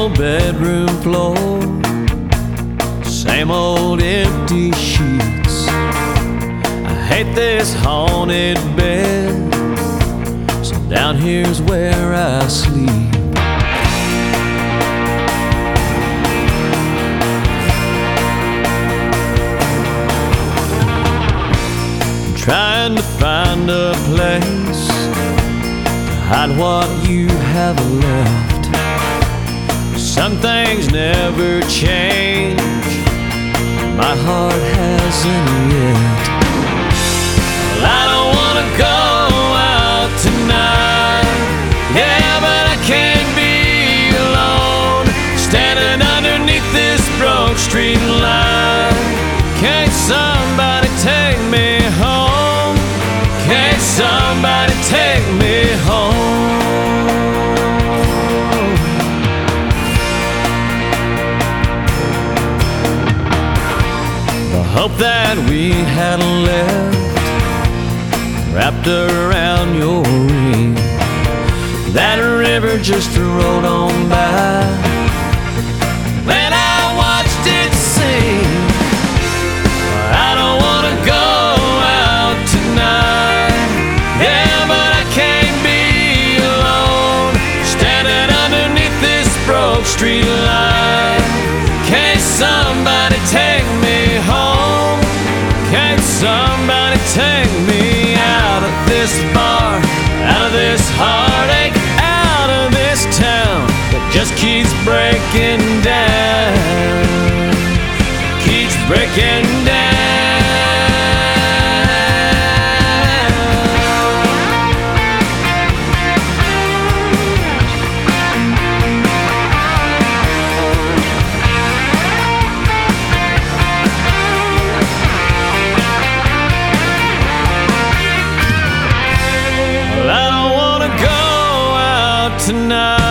old bedroom floor, same old empty sheets. I hate this haunted bed, so down here's where I sleep. Trying to find a place to hide what you have left. Some things never change, my heart hasn't yet. Well, I don't wanna go out tonight, yeah, but I can't be alone, standing underneath this broke street light. Can't somebody take me home? Can't somebody take me home? The hope that we had left wrapped around your ring, that river just rolled on by when I watched it sing. I don't wanna go out tonight, yeah, but I can't be alone, standing underneath this broke street light. Can't somebody take me home? Can't somebody take me out of this bar, out of this heartache, out of this town that just keeps breaking down, keeps breaking down. Well, I don't wanna go out tonight.